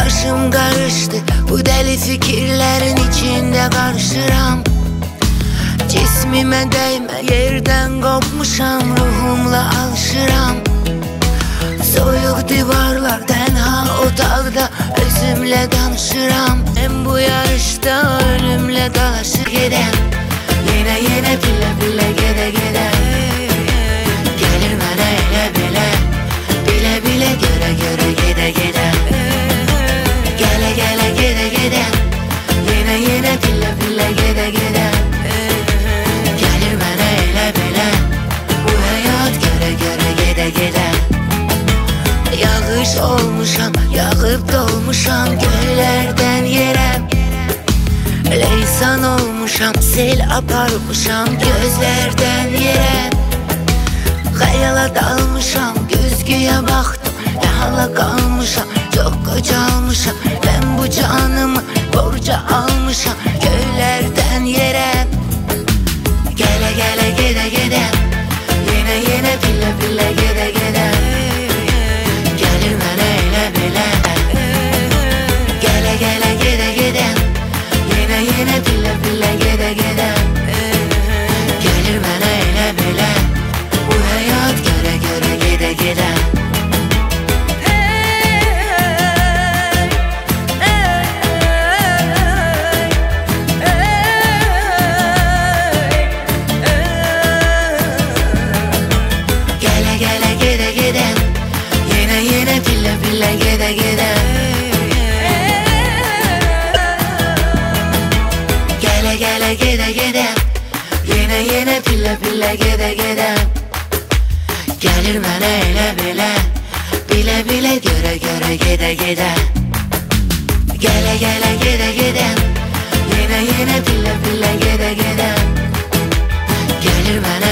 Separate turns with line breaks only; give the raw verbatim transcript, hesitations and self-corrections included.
Başım karıştı bu deli fikirlerin içinde karışıram. Cismime değme yerden kopmuşam, ruhumla alışıram. Soyuk divarlar tenha otaqda özümle danışıram. Ben bu yarışta ölümle dalaşır gedem, yine yine bile bile gede gede. Gelir mənə elə belə, bile bile göre göre gede gede. Gele gele gede gede, yine yine bile bile gede gede. Gelir mənə elə belə, bu hayat göre göre gede gede. Yağış olmuşam, yağıp dolmuşam göllerden yere. Leysan olmuşam, sel aparmışam gözlerden yere. Hayala dalmışam, güzgüye baktım, ne hala kalmışam. Çok kocalmışam, ben bu canımı borca almışam köylerden yere. Gele gele gede gede, yine yine bile bile gede gede. Gelir mənə elə belə, gele gele gede gede, yine yine bile bile gede gede. Gelir mənə elə belə, bu hayat göre göre gede gede. Gele gele gede gede, yine yine bile bile gede gede. Gele gele gede gede, yine yine bile bile gede gede. Gelir mənə elə belə, bile bile göre göre gede gede. Gele gele gede gede, yine yine bile bile gede gede. Gelir mənə